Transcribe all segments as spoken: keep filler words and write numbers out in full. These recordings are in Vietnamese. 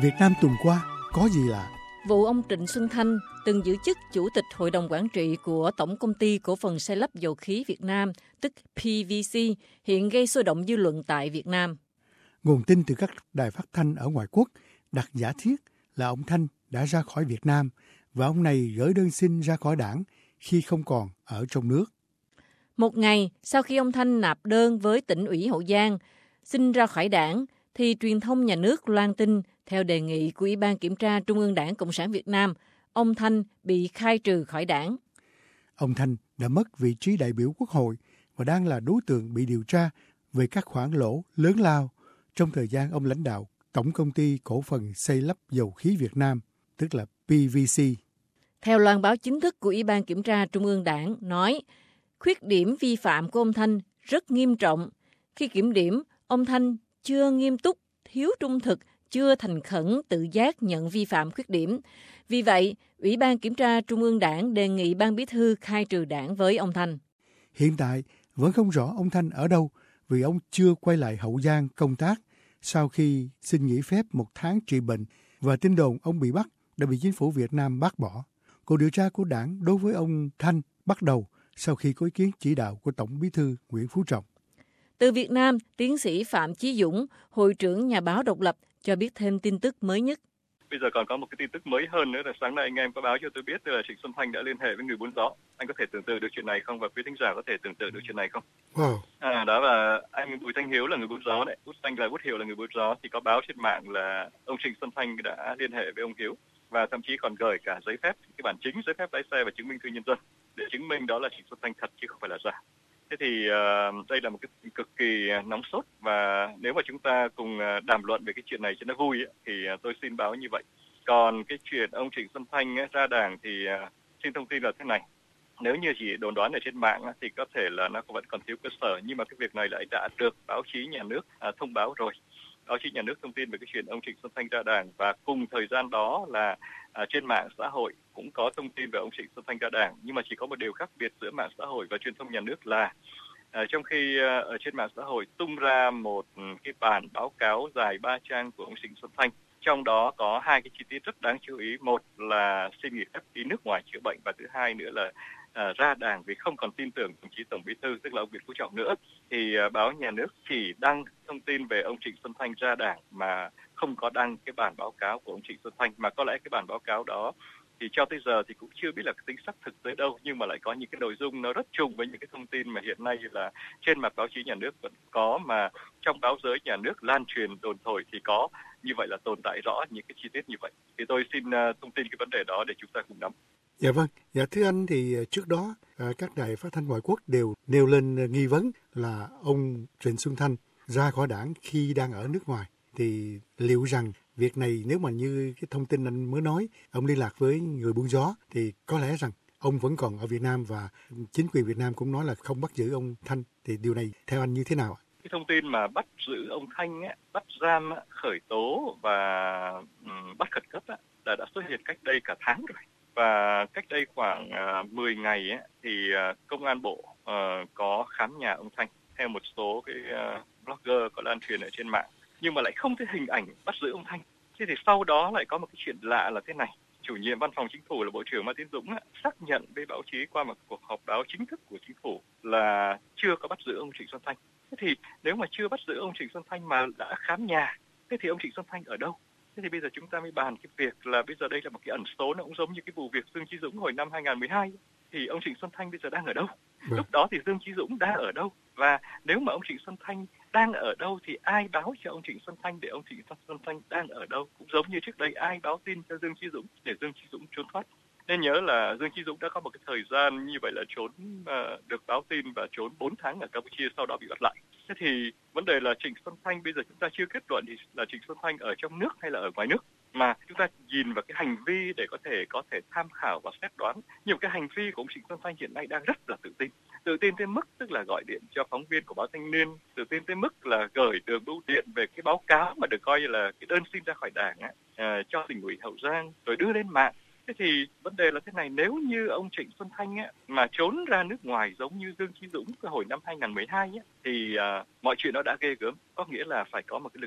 Việt Nam tuần qua có gì lạ? Vụ ông Trịnh Xuân Thanh từng giữ chức Chủ tịch Hội đồng Quản trị của Tổng Công ty Cổ phần Xây lắp Dầu khí Việt Nam, tức pê vê xê, hiện gây xôn động dư luận tại Việt Nam. Nguồn tin từ các đài phát thanh ở ngoại quốc đặt giả thiết là ông Thanh đã ra khỏi Việt Nam và ông này gửi đơn xin ra khỏi đảng khi không còn ở trong nước. Một ngày sau khi ông Thanh nạp đơn với tỉnh ủy Hậu Giang xin ra khỏi đảng, thì truyền thông nhà nước loan tin theo đề nghị của Ủy ban Kiểm tra Trung ương Đảng Cộng sản Việt Nam, ông Thanh bị khai trừ khỏi đảng. Ông Thanh đã mất vị trí đại biểu Quốc hội và đang là đối tượng bị điều tra về các khoản lỗ lớn lao trong thời gian ông lãnh đạo Tổng Công ty Cổ phần Xây lắp Dầu khí Việt Nam, tức là pê vê xê. Theo loan báo chính thức của Ủy ban Kiểm tra Trung ương Đảng nói, khuyết điểm vi phạm của ông Thanh rất nghiêm trọng. Khi kiểm điểm, ông Thanh chưa nghiêm túc, thiếu trung thực, chưa thành khẩn tự giác nhận vi phạm khuyết điểm. Vì vậy, Ủy ban Kiểm tra Trung ương Đảng đề nghị Ban Bí thư khai trừ đảng với ông Thanh. Hiện tại vẫn không rõ ông Thanh ở đâu vì ông chưa quay lại Hậu Giang công tác sau khi xin nghỉ phép một tháng trị bệnh và tin đồn ông bị bắt đã bị chính phủ Việt Nam bác bỏ. Cuộc điều tra của đảng đối với ông Thanh bắt đầu sau khi có ý kiến chỉ đạo của Tổng Bí thư Nguyễn Phú Trọng. Từ Việt Nam, tiến sĩ Phạm Chí Dũng, Hội trưởng Nhà báo Độc lập, cho biết thêm tin tức mới nhất. Bây giờ còn có một cái tin tức mới hơn nữa là sáng nay anh em có báo cho tôi biết là Trịnh Xuân Thanh đã liên hệ với người buôn gió. Anh có thể tưởng tượng được chuyện này không, và quý thính giả có thể tưởng tượng được chuyện này không? Wow. À, đó là anh Bùi Thanh Hiếu là người buôn gió đấy, Bút Thanh là Bút Hiệu là người buôn gió, thì có báo trên mạng là ông Trịnh Xuân Thanh đã liên hệ với ông Hiếu và thậm chí còn gửi cả giấy phép, cái bản chính giấy phép lái xe và chứng minh thư nhân dân để chứng minh đó là Trịnh Xuân Thanh thật chứ không phải là giả. Thế thì uh, đây là một cái cực kỳ nóng sốt, và nếu mà chúng ta cùng uh, đàm luận về cái chuyện này cho nó vui ấy, thì uh, tôi xin báo như vậy. Còn cái chuyện ông Trịnh Xuân Thanh ấy, ra đảng thì uh, xin thông tin là thế này. Nếu như chỉ đồn đoán ở trên mạng ấy, thì có thể là nó vẫn còn thiếu cơ sở, nhưng mà cái việc này lại đã được báo chí nhà nước uh, thông báo rồi. Báo chí nhà nước thông tin về cái chuyện ông Trịnh Xuân Thanh ra đảng, và cùng thời gian đó là à, trên mạng xã hội cũng có thông tin về ông Trịnh Xuân Thanh ra đảng, nhưng mà chỉ có một điều khác biệt giữa mạng xã hội và truyền thông nhà nước là à, trong khi à, ở trên mạng xã hội tung ra một cái bản báo cáo dài ba trang của ông Trịnh Xuân Thanh, trong đó có hai cái chi tiết rất đáng chú ý. Một là xin nghỉ phép đi nước ngoài chữa bệnh, và thứ hai nữa là à, ra đảng vì không còn tin tưởng đồng chí Tổng Bí thư, tức là ông Nguyễn Phú Trọng nữa. Thì à, báo nhà nước chỉ đăng thông tin về ông Trịnh Xuân Thanh ra đảng mà không có đăng cái bản báo cáo của ông Trịnh Xuân Thanh, mà có lẽ cái bản báo cáo đó thì cho tới giờ thì cũng chưa biết là cái tính xác thực tới đâu, nhưng mà lại có những cái nội dung nó rất trùng với những cái thông tin mà hiện nay là trên mặt báo chí nhà nước vẫn có, mà trong báo giới nhà nước lan truyền đồn thổi thì có. Như vậy là tồn tại rõ những cái chi tiết như vậy. Thì tôi xin uh, thông tin cái vấn đề đó để chúng ta cùng nắm. Dạ vâng, dạ thưa anh, thì trước đó các đài phát thanh ngoại quốc đều nêu lên nghi vấn là ông Trịnh Xuân Thanh ra khỏi đảng khi đang ở nước ngoài. Thì liệu rằng việc này, nếu mà như cái thông tin anh mới nói, ông liên lạc với người buôn gió, thì có lẽ rằng ông vẫn còn ở Việt Nam và chính quyền Việt Nam cũng nói là không bắt giữ ông Thanh. Thì điều này theo anh như thế nào ạ? Cái thông tin mà bắt giữ ông Thanh, ấy, bắt giam, khởi tố và um, bắt khẩn cấp ấy, đã, đã xuất hiện cách đây cả tháng rồi. Và cách đây khoảng uh, mười ngày ấy, thì uh, công an bộ uh, có khám nhà ông Thanh theo một số cái uh, blogger có lan truyền ở trên mạng, nhưng mà lại không thấy hình ảnh bắt giữ ông Thanh. Thế thì sau đó lại có một cái chuyện lạ là thế này. Chủ nhiệm Văn phòng Chính phủ là Bộ trưởng Mai Tiến Dũng ấy, xác nhận với báo chí qua một cuộc họp báo chính thức của Chính phủ là chưa có bắt giữ ông Trịnh Xuân Thanh. Thế thì nếu mà chưa bắt giữ ông Trịnh Xuân Thanh mà đã khám nhà, thế thì ông Trịnh Xuân Thanh ở đâu? Thế thì bây giờ chúng ta mới bàn cái việc là bây giờ đây là một cái ẩn số, nó cũng giống như cái vụ việc Dương Chí Dũng hồi năm hai không một hai. Thì ông Trịnh Xuân Thanh bây giờ đang ở đâu? Lúc đó thì Dương Chí Dũng đang ở đâu? Và nếu mà ông Trịnh Xuân Thanh đang ở đâu thì ai báo cho ông Trịnh Xuân Thanh để ông Trịnh Xuân Thanh đang ở đâu? Cũng giống như trước đây ai báo tin cho Dương Chí Dũng để Dương Chí Dũng trốn thoát. Nên nhớ là Dương Chí Dũng đã có một cái thời gian như vậy là trốn uh, được báo tin và trốn bốn tháng ở Campuchia, sau đó bị bắt lại. Thế thì vấn đề là Trịnh Xuân Thanh bây giờ chúng ta chưa kết luận thì là Trịnh Xuân Thanh ở trong nước hay là ở ngoài nước, mà chúng ta nhìn vào cái hành vi để có thể có thể tham khảo và xét đoán. Nhiều cái hành vi của ông Trịnh Xuân Thanh hiện nay đang rất là tự tin, tự tin tới mức tức là gọi điện cho phóng viên của báo Thanh Niên, tự tin tới mức là gửi đường bưu điện về cái báo cáo mà được coi là cái đơn xin ra khỏi đảng ấy, uh, cho tỉnh ủy Hậu Giang rồi đưa lên mạng. Thế thì vấn đề là thế này, nếu như ông Trịnh Xuân Thanh ấy, mà trốn ra nước ngoài giống như Dương Chí Dũng cái hồi năm hai không một hai ấy, thì uh, mọi chuyện nó đã ghê gớm, có nghĩa là phải có một cái lực lượng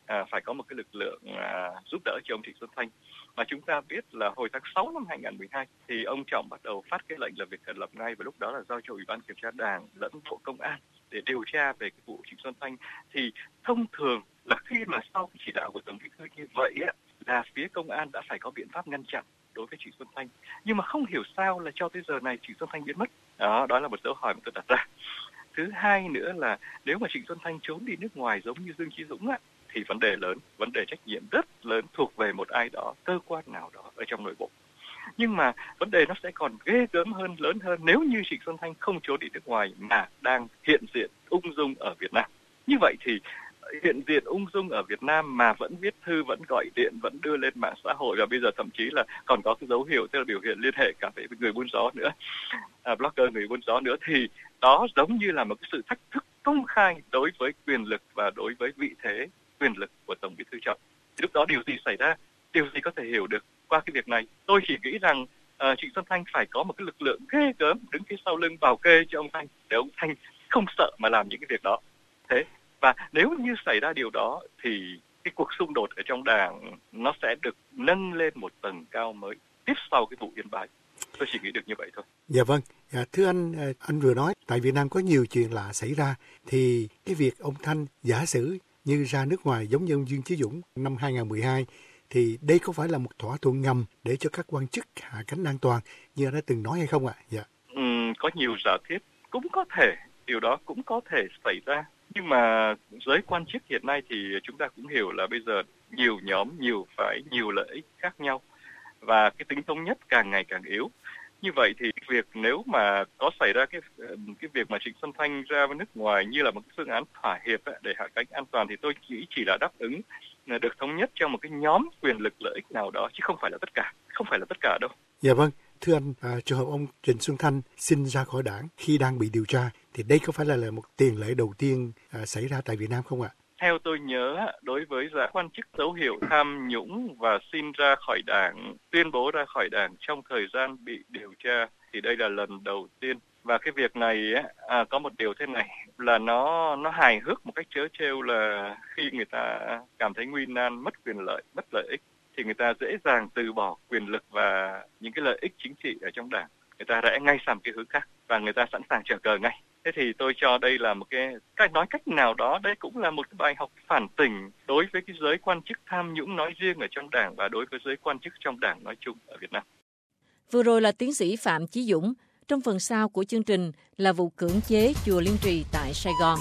à, phải có một cái lực lượng à, giúp đỡ cho ông Trịnh Xuân Thanh. Mà chúng ta biết là hồi tháng sáu năm hai nghìn không trăm mười hai thì ông Trọng bắt đầu phát cái lệnh là việc thành lập ngay, và lúc đó là giao cho Ủy ban Kiểm tra Đảng lẫn Bộ Công an để điều tra về cái vụ Trịnh Xuân Thanh. Thì thông thường là khi mà sau cái chỉ đạo của Tổng Bí thư như vậy á, là phía công an đã phải có biện pháp ngăn chặn đối với Trịnh Xuân Thanh. Nhưng mà không hiểu sao là cho tới giờ này Trịnh Xuân Thanh biến mất. Đó, đó là một dấu hỏi mà tôi đặt ra. Thứ hai nữa là nếu mà Trịnh Xuân Thanh trốn đi nước ngoài giống như Dương Chí Dũng á, thì vấn đề lớn, vấn đề trách nhiệm rất lớn thuộc về một ai đó, cơ quan nào đó ở trong nội bộ. Nhưng mà vấn đề nó sẽ còn ghê gớm hơn, lớn hơn nếu như Trịnh Xuân Thanh không trốn đi nước ngoài mà đang hiện diện ung dung ở Việt Nam. Như vậy thì hiện diện ung dung ở Việt Nam mà vẫn viết thư, vẫn gọi điện, vẫn đưa lên mạng xã hội, và bây giờ thậm chí là còn có cái dấu hiệu tức là biểu hiện liên hệ cả với người buôn gió nữa, à, blogger người buôn gió nữa, thì đó giống như là một cái sự thách thức công khai đối với quyền lực và đối với vị thế quyền lực của Tổng Bí thư Trọng. Thì lúc đó điều gì xảy ra, điều gì có thể hiểu được qua cái việc này? Tôi chỉ nghĩ rằng uh, Trịnh Xuân Thanh phải có một cái lực lượng ghê gớm đứng phía sau lưng bảo kê cho ông Thanh để ông Thanh không sợ mà làm những cái việc đó. Thế và nếu như xảy ra điều đó thì cái cuộc xung đột ở trong đảng nó sẽ được nâng lên một tầng cao mới tiếp sau cái vụ Yên Bái. Tôi chỉ nghĩ được như vậy thôi. Dạ vâng, à, thưa anh, anh vừa nói tại Việt Nam có nhiều chuyện lạ xảy ra, thì cái việc ông Thanh giả sử như ra nước ngoài giống như ông Dương Chí Dũng năm hai nghìn không trăm mười hai, thì đây có phải là một thỏa thuận ngầm để cho các quan chức hạ cánh an toàn như anh đã từng nói hay không ạ? À? Dạ. Ừ, có nhiều giả thiết, cũng có thể, điều đó cũng có thể xảy ra. Nhưng mà giới quan chức hiện nay thì chúng ta cũng hiểu là bây giờ nhiều nhóm, nhiều phái, nhiều lợi ích khác nhau, và cái tính thống nhất càng ngày càng yếu. Như vậy thì việc nếu mà có xảy ra cái cái việc mà Trịnh Xuân Thanh ra với nước ngoài như là một cái phương án thỏa hiệp ấy, để hạ cánh an toàn, thì tôi nghĩ chỉ là đáp ứng được thống nhất trong một cái nhóm quyền lực lợi ích nào đó, chứ không phải là tất cả, không phải là tất cả đâu. Dạ vâng, thưa anh, à, trường hợp ông Trịnh Xuân Thanh xin ra khỏi đảng khi đang bị điều tra, thì đây có phải là, là một tiền lệ đầu tiên à, xảy ra tại Việt Nam không ạ? Theo tôi nhớ, đối với giả quan chức dấu hiệu tham nhũng và xin ra khỏi đảng, tuyên bố ra khỏi đảng trong thời gian bị điều tra, thì đây là lần đầu tiên. Và cái việc này à, có một điều thế này là nó nó hài hước một cách trớ trêu, là khi người ta cảm thấy nguy nan, mất quyền lợi, mất lợi ích, thì người ta dễ dàng từ bỏ quyền lực và những cái lợi ích chính trị ở trong đảng. Người ta rẽ ngay sang cái hướng khác và người ta sẵn sàng trở cờ ngay. Thế thì tôi cho đây là một cái, cách nói cách nào đó, đây cũng là một cái bài học phản tỉnh đối với cái giới quan chức tham nhũng nói riêng ở trong đảng và đối với giới quan chức trong đảng nói chung ở Việt Nam. Vừa rồi là tiến sĩ Phạm Chí Dũng. Trong phần sau của chương trình là vụ cưỡng chế chùa Liên Trì tại Sài Gòn.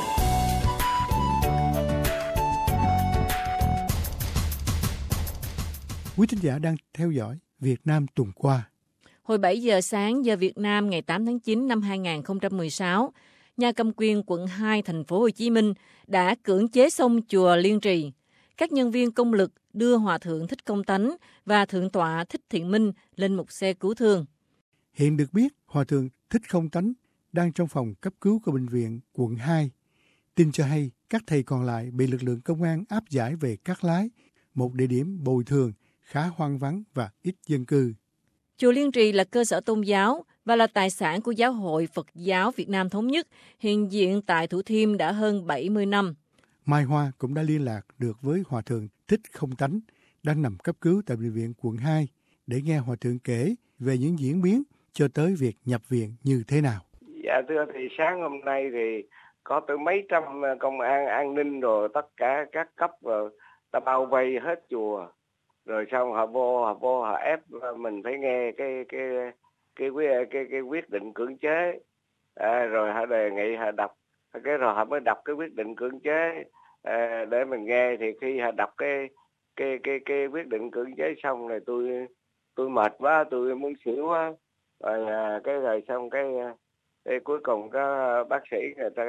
Quý thính giả đang theo dõi Việt Nam tuần qua. Hồi bảy giờ sáng giờ Việt Nam ngày tám tháng chín năm hai nghìn không trăm mười sáu, nhà cầm quyền quận hai thành phố Hồ Chí Minh đã cưỡng chế xong chùa Liên Trì. Các nhân viên công lực đưa Hòa thượng Thích Công Tánh và Thượng tọa Thích Thiện Minh lên một xe cứu thương. Hiện được biết, Hòa thượng Thích Công Tánh đang trong phòng cấp cứu của bệnh viện quận hai. Tin cho hay, các thầy còn lại bị lực lượng công an áp giải về Cát Lái, một địa điểm bồi thường khá hoang vắng và ít dân cư. Chùa Liên Trì là cơ sở tôn giáo và là tài sản của Giáo hội Phật giáo Việt Nam Thống nhất, hiện diện tại Thủ Thiêm đã hơn bảy mươi năm. Mai Hoa cũng đã liên lạc được với Hòa thượng Thích Công Tánh, đang nằm cấp cứu tại bệnh viện quận hai, để nghe Hòa thượng kể về những diễn biến cho tới việc nhập viện như thế nào. Dạ thưa, thì sáng hôm nay thì có tới mấy trăm công an an ninh rồi tất cả các cấp rồi ta bao vây hết chùa, rồi xong họ vô họ vô họ ép mình phải nghe cái cái cái cái cái, cái quyết định cưỡng chế, à, rồi họ đề nghị họ đọc cái, rồi họ mới đọc cái quyết định cưỡng chế à, để mình nghe. Thì khi họ đọc cái cái cái cái quyết định cưỡng chế xong rồi tôi tôi mệt quá, tôi muốn xỉu quá, rồi à, cái rồi xong cái, cái cuối cùng có bác sĩ người ta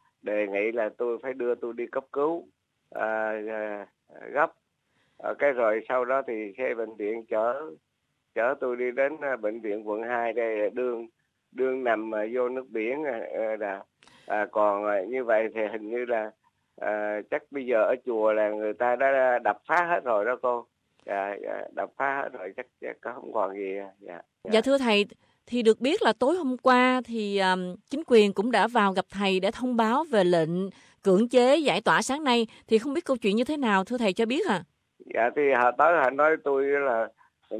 đề nghị là tôi phải đưa tôi đi cấp cứu à, à, gấp. À, cái rồi sau đó thì xe bệnh viện chở chở tôi đi đến bệnh viện quận hai, đây đương đương nằm vô nước biển là à, còn như vậy thì hình như là à, chắc bây giờ ở chùa là người ta đã đập phá hết rồi đó cô. Dạ, dạ, đập phá hết rồi, chắc, chắc không còn gì. Dạ, dạ. Dạ thưa thầy, thì được biết là tối hôm qua thì um, chính quyền cũng đã vào gặp thầy để thông báo về lệnh cưỡng chế giải tỏa sáng nay, thì không biết câu chuyện như thế nào, thưa thầy cho biết à? Dạ thì họ tới họ nói tôi là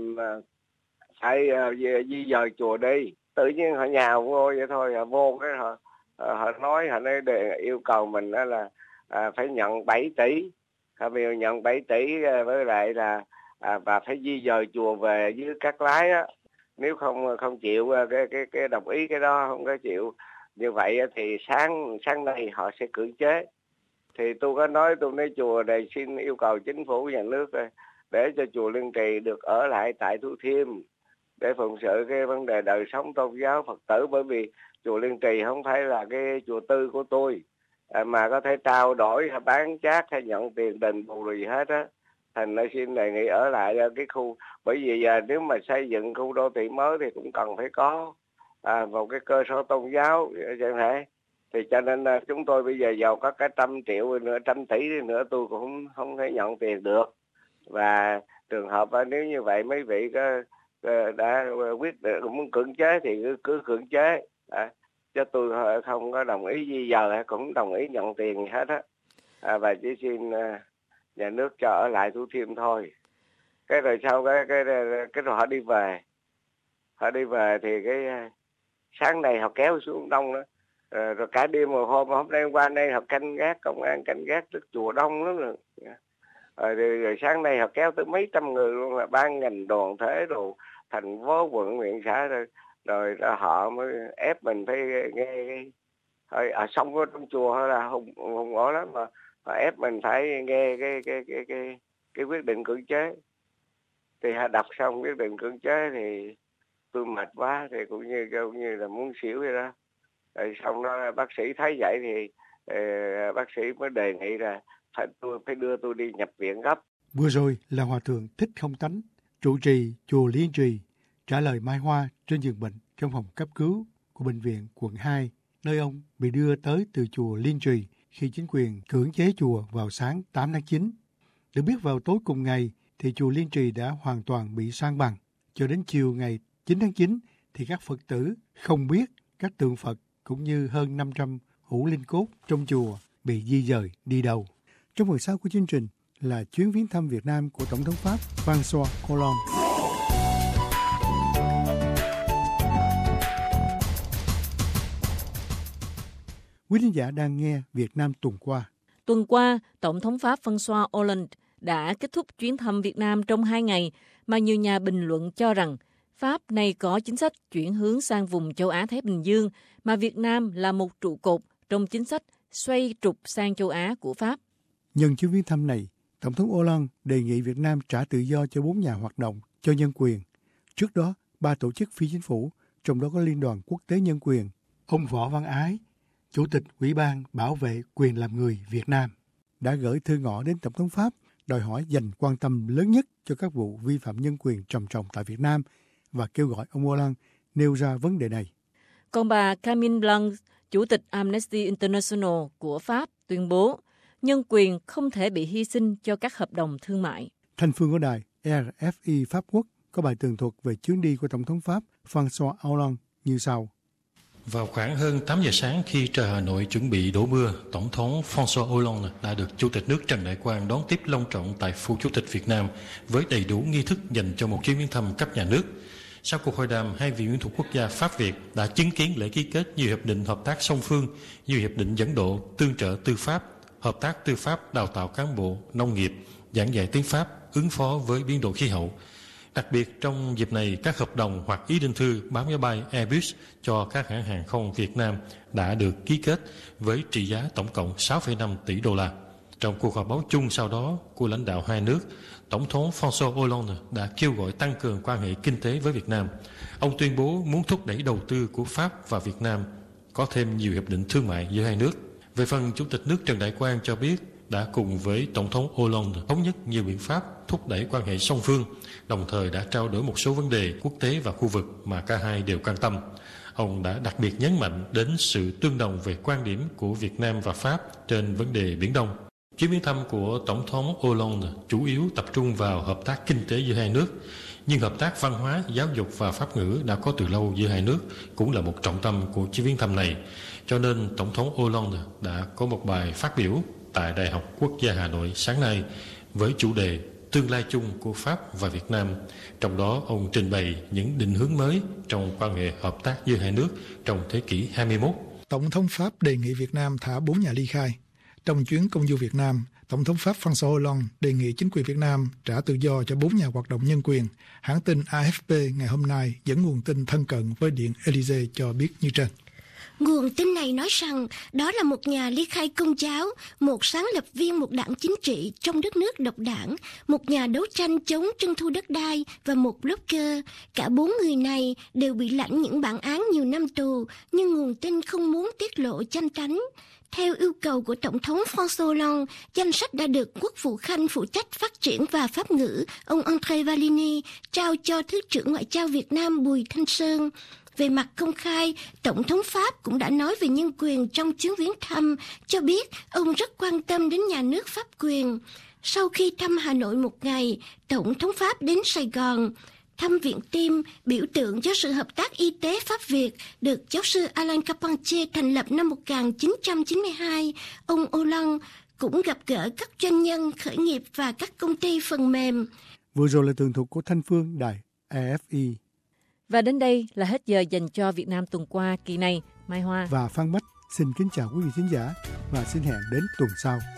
phải di dời chùa đi. Tự nhiên họ nhào vô vậy thôi, họ vô cái họ họ nói họ nói để yêu cầu mình đó là à, phải nhận bảy tỷ, họ biểu nhận bảy tỷ với lại là à, và phải di dời chùa về dưới Cát Lái á. Nếu không không chịu cái cái cái đồng ý cái đó, không có chịu như vậy thì sáng sáng nay họ sẽ cưỡng chế. Thì tôi có nói tôi nói chùa này xin yêu cầu chính phủ nhà nước để cho chùa Liên Trì được ở lại tại Thủ Thiêm để phụng sự cái vấn đề đời sống tôn giáo Phật tử, bởi vì chùa Liên Trì không phải là cái chùa tư của tôi à, mà có thể trao đổi hay bán chác hay nhận tiền đền bù gì hết á. Thành ra xin đề nghị ở lại cái khu, bởi vì giờ nếu mà xây dựng khu đô thị mới thì cũng cần phải có à, một cái cơ sở tôn giáo chẳng hạn. Thì cho nên là chúng tôi bây giờ giàu có cả trăm triệu nữa, trăm tỷ nữa tôi cũng không, không thể nhận tiền được. Và trường hợp nếu như vậy mấy vị có đã quyết định muốn cưỡng chế thì cứ, cứ cưỡng chế à, chứ tôi không có đồng ý di dời, cũng đồng ý nhận tiền gì hết á à, và chỉ xin nhà nước cho ở lại Thủ Thiêm thôi. Cái rồi sau cái cái cái rồi họ đi về, họ đi về thì cái sáng nay họ kéo xuống đông đó. Rồi, rồi cả đêm một hôm hôm nay qua đây họ canh gác, công an canh gác trước chùa đông lắm rồi. Rồi, rồi, rồi sáng nay họ kéo tới mấy trăm người luôn, là ban ngành đoàn thể đồ thành phố quận huyện xã rồi, rồi, rồi họ mới ép mình phải nghe rồi ở xong ở trong chùa là hùng hùng ổ lắm, mà họ ép mình phải nghe cái cái cái cái cái quyết định cưỡng chế. Thì họ đọc xong quyết định cưỡng chế thì tôi mệt quá, thì cũng như cũng như là muốn xỉu vậy đó. Rồi xong đó bác sĩ thấy vậy thì uh, bác sĩ mới đề nghị là phải tôi phải đưa tôi đi nhập viện gấp. Vừa rồi là Hòa thượng Thích Không Tánh, trụ trì chùa Liên Trì, trả lời Mai Hoa trên giường bệnh trong phòng cấp cứu của bệnh viện quận hai, nơi ông bị đưa tới từ chùa Liên Trì khi chính quyền cưỡng chế chùa vào sáng tám tháng chín. Được biết vào tối cùng ngày thì chùa Liên Trì đã hoàn toàn bị san bằng. Cho đến chiều ngày chín tháng chín thì các Phật tử không biết các tượng Phật cũng như hơn năm trăm hũ linh cốt trong chùa bị di dời đi đâu. Trong phần sau của chương trình là chuyến viếng thăm Việt Nam của Tổng thống Pháp François Hollande. Quý khán giả đang nghe Việt Nam tuần qua. Tuần qua, Tổng thống Pháp François Hollande đã kết thúc chuyến thăm Việt Nam trong hai ngày mà nhiều nhà bình luận cho rằng Pháp này có chính sách chuyển hướng sang vùng châu Á-Thái Bình Dương mà Việt Nam là một trụ cột trong chính sách xoay trục sang châu Á của Pháp. Nhân chuyến viếng thăm này, Tổng thống Hollande đề nghị Việt Nam trả tự do cho bốn nhà hoạt động cho nhân quyền. Trước đó, ba tổ chức phi chính phủ, trong đó có Liên đoàn Quốc tế Nhân quyền, ông Võ Văn Ái, Chủ tịch Ủy ban Bảo vệ quyền làm người Việt Nam, đã gửi thư ngỏ đến Tổng thống Pháp đòi hỏi dành quan tâm lớn nhất cho các vụ vi phạm nhân quyền trầm trọng tại Việt Nam và kêu gọi ông Hollande nêu ra vấn đề này. Còn bà Camille Blanc, Chủ tịch Amnesty International của Pháp, tuyên bố nhân quyền không thể bị hy sinh cho các hợp đồng thương mại. Thanh Phương của đài rờ ép i Pháp Quốc có bài tường thuật về chuyến đi của Tổng thống Pháp François Hollande như sau. Vào khoảng hơn tám giờ sáng khi trời Hà Nội chuẩn bị đổ mưa, Tổng thống François Hollande đã được Chủ tịch nước Trần Đại Quang đón tiếp long trọng tại Phủ Chủ tịch Việt Nam với đầy đủ nghi thức dành cho một chuyến viếng thăm cấp nhà nước. Sau cuộc hội đàm, hai vị nguyên thủ quốc gia Pháp-Việt đã chứng kiến lễ ký kết nhiều hiệp định hợp tác song phương, nhiều hiệp định dẫn độ, tương trợ tư pháp, hợp tác tư pháp đào tạo cán bộ, nông nghiệp, giảng dạy tiếng Pháp, ứng phó với biến đổi khí hậu. Đặc biệt trong dịp này, các hợp đồng hoặc ý định thư bán máy bay Airbus cho các hãng hàng không Việt Nam đã được ký kết với trị giá tổng cộng sáu phẩy năm tỷ đô la. Trong cuộc họp báo chung sau đó của lãnh đạo hai nước, Tổng thống François Hollande đã kêu gọi tăng cường quan hệ kinh tế với Việt Nam. Ông tuyên bố muốn thúc đẩy đầu tư của Pháp và Việt Nam, có thêm nhiều hiệp định thương mại giữa hai nước. Về phần Chủ tịch nước Trần Đại Quang cho biết đã cùng với Tổng thống Hollande thống nhất nhiều biện pháp thúc đẩy quan hệ song phương, đồng thời đã trao đổi một số vấn đề quốc tế và khu vực mà cả hai đều quan tâm. Ông đã đặc biệt nhấn mạnh đến sự tương đồng về quan điểm của Việt Nam và Pháp trên vấn đề Biển Đông. Chuyến viếng thăm của Tổng thống Hollande chủ yếu tập trung vào hợp tác kinh tế giữa hai nước, nhưng hợp tác văn hóa, giáo dục và pháp ngữ đã có từ lâu giữa hai nước cũng là một trọng tâm của chuyến viếng thăm này. Cho nên Tổng thống Hollande đã có một bài phát biểu tại Đại học Quốc gia Hà Nội sáng nay với chủ đề Tương lai chung của Pháp và Việt Nam. Trong đó ông trình bày những định hướng mới trong quan hệ hợp tác giữa hai nước trong thế kỷ hai mươi mốt. Tổng thống Pháp đề nghị Việt Nam thả bốn nhà ly khai. Trong chuyến công du Việt Nam, Tổng thống Pháp François Hollande đề nghị chính quyền Việt Nam trả tự do cho bốn nhà hoạt động nhân quyền. Hãng tin a ép pê ngày hôm nay dẫn nguồn tin thân cận với Điện Élysée cho biết như trên. Nguồn tin này nói rằng đó là một nhà ly khai công giáo, một sáng lập viên một đảng chính trị trong đất nước độc đảng, một nhà đấu tranh chống trưng thu đất đai và một blogger. Cả bốn người này đều bị lãnh những bản án nhiều năm tù, nhưng nguồn tin không muốn tiết lộ chăn tránh. Theo yêu cầu của Tổng thống François Hollande, danh sách đã được Quốc vụ Khanh phụ trách phát triển và pháp ngữ, ông André Vallini, trao cho Thứ trưởng Ngoại giao Việt Nam Bùi Thanh Sơn. Về mặt công khai, Tổng thống Pháp cũng đã nói về nhân quyền trong chuyến viếng thăm, cho biết ông rất quan tâm đến nhà nước pháp quyền. Sau khi thăm Hà Nội một ngày, Tổng thống Pháp đến Sài Gòn, thăm Viện Tim, biểu tượng cho sự hợp tác y tế Pháp-Việt, được giáo sư Alain Carpentier thành lập năm một nghìn chín trăm chín mươi hai. Ông Hollande cũng gặp gỡ các doanh nhân khởi nghiệp và các công ty phần mềm. Vừa rồi là tường thuật của Thanh Phương, đài a ép i. Và đến đây là hết giờ dành cho Việt Nam tuần qua kỳ này. Mai Hoa và Phan Bách xin kính chào quý vị khán giả và xin hẹn đến tuần sau.